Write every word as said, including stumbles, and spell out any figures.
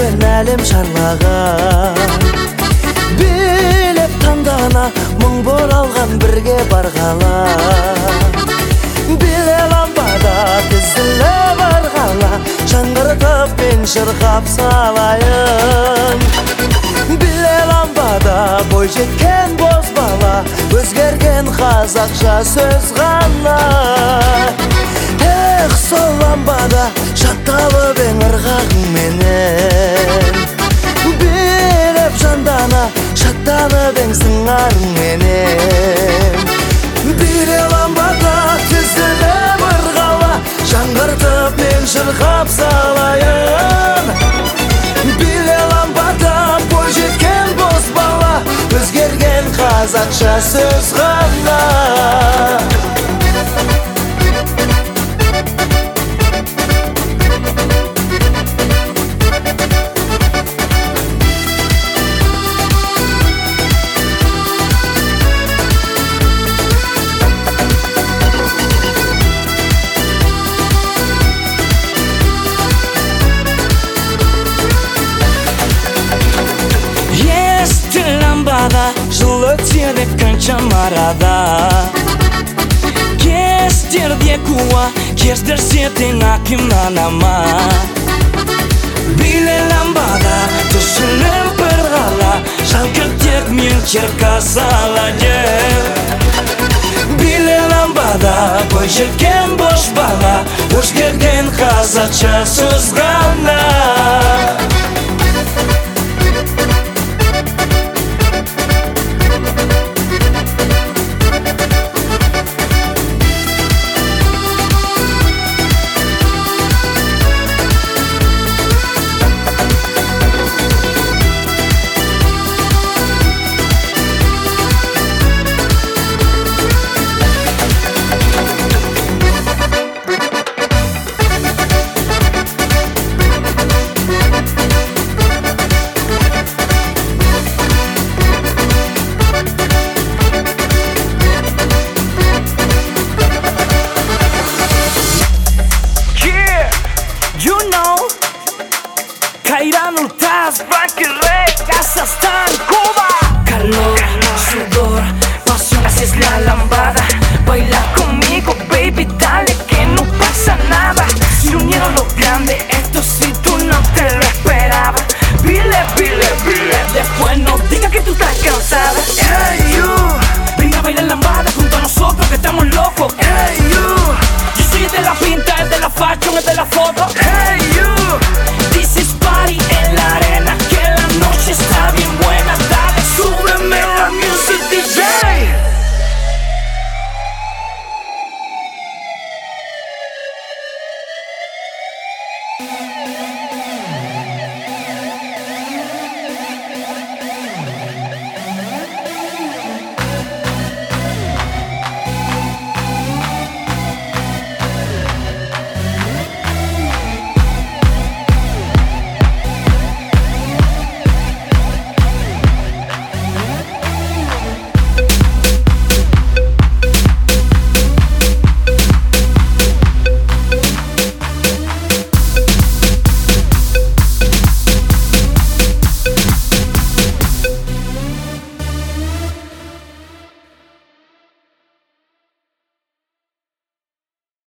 менен әлем шарлаған, билеп тандана мың боралған бірге барғала, биле ламбада тізіле барғала, жаңғыртып мен шырқап салайын. Биле ламбада бой жеткен бозбала, өзгерген қазақша сөз ғана. Эх, сол ламбада шатталып ең ырғағың менен, билеп жандана шаттанып ең сыңарың менен. Биле ламбада тізіле ырғала, жаңғыртып мен шырқап салайын. Биле ламбада бой жеткен бозбала, өзгерген қазақша сөз ғана. Жыл өтеді қаншама арада, кездерде куә, кездерсе тең аким анама. Биле ламбада түсініп ырғала, шалкіртек мен черка салады. Биле ламбада бой жеткен бош бала, өзгерген қазақша сөз ғана.